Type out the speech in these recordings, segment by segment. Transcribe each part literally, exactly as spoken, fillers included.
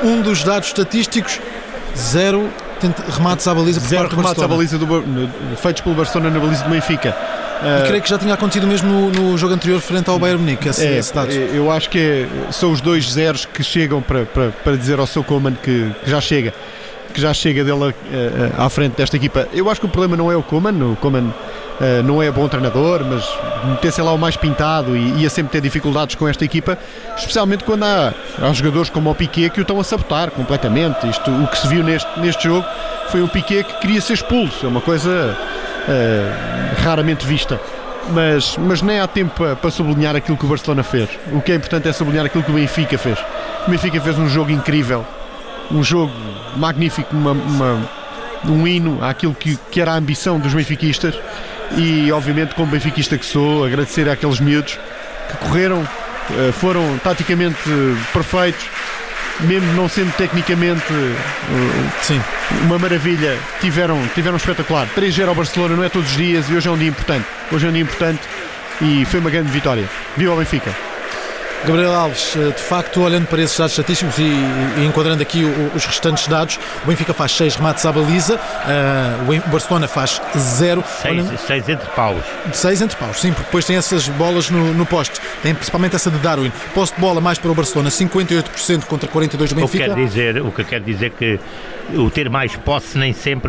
um dos dados estatísticos, zero remates à baliza por zero parte do remates à Barcelona. baliza do, feitos pelo Barcelona na baliza do Benfica. E creio que já tinha acontecido mesmo no, no jogo anterior frente ao Bayern Munique, esse, é, esse dado. Eu acho que é, são os dois zeros que chegam para, para, para dizer ao seu Koeman que, que já chega que já chega dele uh, à frente desta equipa. Eu acho que o problema não é o Koeman, o Koeman uh, não é bom treinador, mas meter-se lá o mais pintado e ia sempre ter dificuldades com esta equipa, especialmente quando há, há jogadores como o Piqué que o estão a sabotar completamente. Isto, o que se viu neste, neste jogo foi um Piqué que queria ser expulso, é uma coisa uh, raramente vista. Mas, mas nem há tempo para, para sublinhar aquilo que o Barcelona fez. O que é importante é sublinhar aquilo que o Benfica fez. O Benfica fez um jogo incrível, um jogo magnífico, uma, uma, um hino àquilo que, que era a ambição dos benfiquistas. E obviamente, como benfiquista que sou, agradecer àqueles miúdos que correram, foram taticamente perfeitos, mesmo não sendo tecnicamente Sim. uma maravilha, tiveram, tiveram espetacular. três a zero ao Barcelona não é todos os dias e hoje é um dia importante. Hoje é um dia importante e foi uma grande vitória. Viva o Benfica! Gabriel Alves, de facto, olhando para esses dados estatísticos e, e enquadrando aqui o, os restantes dados, o Benfica faz seis remates à baliza, uh, o Barcelona faz zero. seis entre paus. seis entre paus, sim, porque depois tem essas bolas no, no poste. Tem principalmente essa de Darwin. Poste de bola mais para o Barcelona, cinquenta e oito por cento contra quarenta e dois por cento do Benfica. O que quer dizer, o que quer dizer que o ter mais posse nem sempre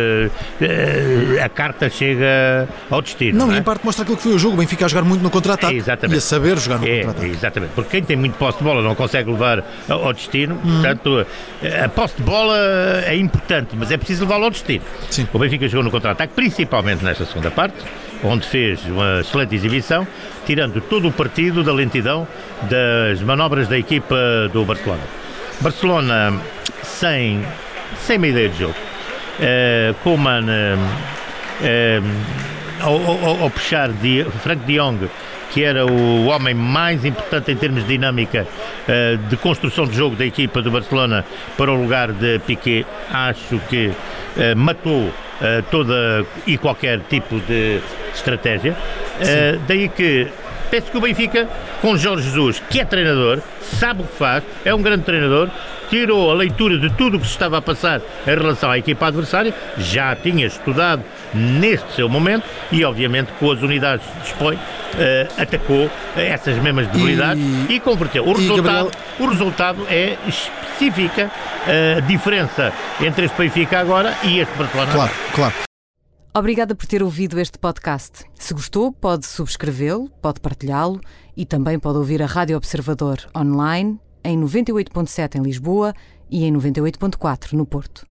uh, a carta chega ao destino. Não, não e é? em parte mostra aquilo que foi o jogo. O Benfica a jogar muito no contra-ataque é, e a saber jogar no é, contra-ataque. Exatamente. Porque quem tem muito posse de bola não consegue levar ao destino, hum. portanto a posse de bola é importante, mas é preciso levá-lo ao destino. Sim. O Benfica jogou no contra-ataque, principalmente nesta segunda parte, onde fez uma excelente exibição, tirando todo o partido da lentidão das manobras da equipa do Barcelona. Barcelona sem, sem uma ideia de jogo. Uh, Koeman uh, uh, ao, ao, ao puxar de Frank de Jong, que era o homem mais importante em termos de dinâmica uh, de construção de jogo da equipa do Barcelona, para o lugar de Piqué, acho que uh, matou uh, toda e qualquer tipo de estratégia. Uh, daí que penso que o Benfica, com Jorge Jesus, que é treinador, sabe o que faz, é um grande treinador, tirou a leitura de tudo o que se estava a passar em relação à equipa adversária, já tinha estudado neste seu momento e obviamente com as unidades que dispõe, uh, atacou essas mesmas debilidades e, e converteu. O resultado, Gabriel... o resultado é específica a diferença entre este Benfica agora e este Barcelona. Claro, claro. Obrigada por ter ouvido este podcast. Se gostou, pode subscrevê-lo, pode partilhá-lo e também pode ouvir a Rádio Observador online em noventa e oito ponto sete em Lisboa e em noventa e oito ponto quatro no Porto.